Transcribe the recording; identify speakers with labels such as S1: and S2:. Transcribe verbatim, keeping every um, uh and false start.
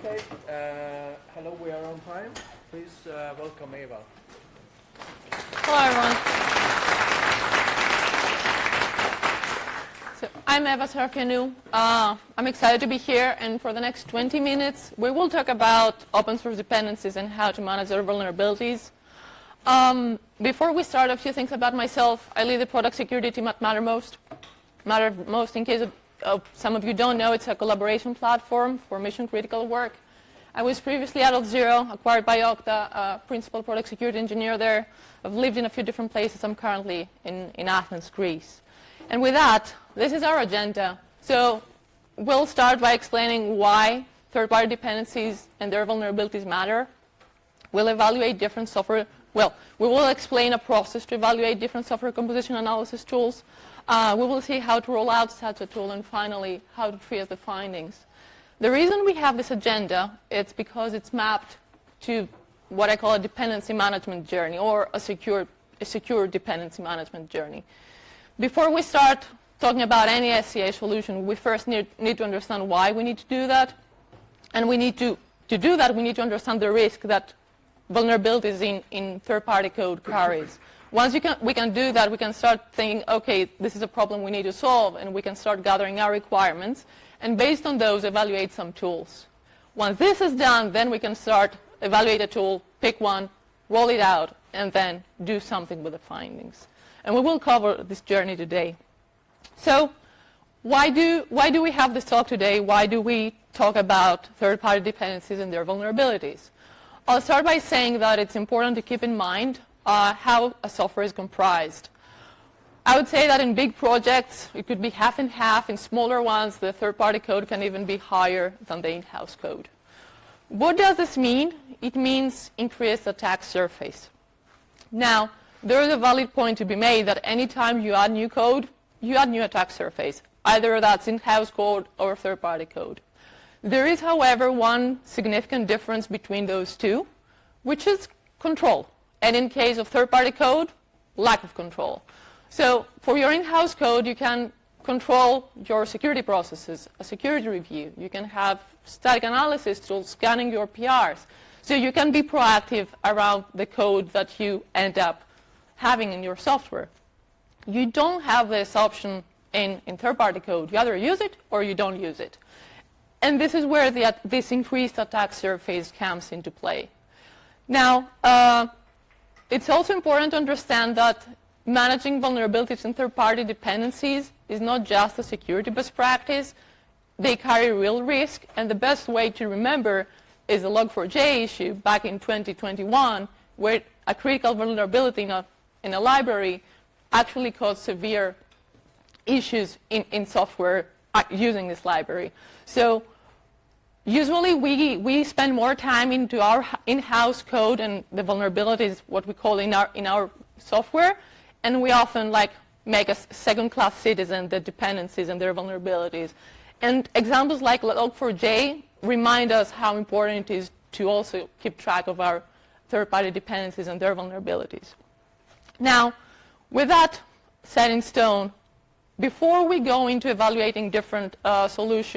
S1: Okay, uh, hello, we are on time. Please uh, welcome Eva.
S2: Hello, everyone. So I'm Eva Serafianou. Uh, I'm excited to be here, and for the next twenty minutes, we will talk about open source dependencies and how to manage their vulnerabilities. Um, before we start, a few things about myself. I lead the product security team at Mattermost. Mattermost, in case of, of some of you don't know, it's a collaboration platform for mission-critical work. I was previously at Auth0, acquired by Okta, a principal product security engineer there. I've lived in a few different places. I'm currently in, in Athens, Greece. And with that, this is our agenda. So we'll start by explaining why third-party dependencies and their vulnerabilities matter. We'll evaluate different software. Well, we will explain a process to evaluate different software composition analysis tools. Uh, we will see how to roll out such a tool, and finally, how to triage the findings. The reason we have this agenda is because it's mapped to what I call a dependency management journey, or a secure, a secure dependency management journey. Before we start talking about any S C A solution, we first need, need to understand why we need to do that. And we need to, to do that, we need to understand the risk that vulnerabilities in, in third-party code carries. Once you can, we can do that, we can start thinking, okay, this is a problem we need to solve, and we can start gathering our requirements, and based on those, evaluate some tools. Once this is done, then we can start evaluate a tool, pick one, roll it out, and then do something with the findings. And we will cover this journey today. So why do, why do we have this talk today? Why do we talk about third-party dependencies and their vulnerabilities? I'll start by saying that it's important to keep in mind uh, how a software is comprised. I would say that in big projects, it could be half and half. In smaller ones, the third-party code can even be higher than the in-house code. What does this mean? It means increased attack surface. Now, there is a valid point to be made that anytime you add new code, you add new attack surface, either that's in-house code or third-party code. There is, however, one significant difference between those two, which is control. And in case of third-party code, lack of control. So for your in-house code, you can control your security processes, a security review. You can have static analysis tools scanning your P Rs. So you can be proactive around the code that you end up having in your software. You don't have this option in, in third-party code. You either use it or you don't use it. And this is where the, this increased attack surface comes into play. Now, uh, it's also important to understand that managing vulnerabilities and third-party dependencies is not just a security best practice. They carry real risk, and the best way to remember is the log four j issue back in twenty twenty-one, where a critical vulnerability in a, in a library actually caused severe issues in, in software using this library. So usually we, we spend more time into our in-house code and the vulnerabilities, what we call in our, in our software, and we often like make a second-class citizen the dependencies and their vulnerabilities. And examples like log four j remind us how important it is to also keep track of our third-party dependencies and their vulnerabilities. Now, with that set in stone, before we go into evaluating different uh, solutions,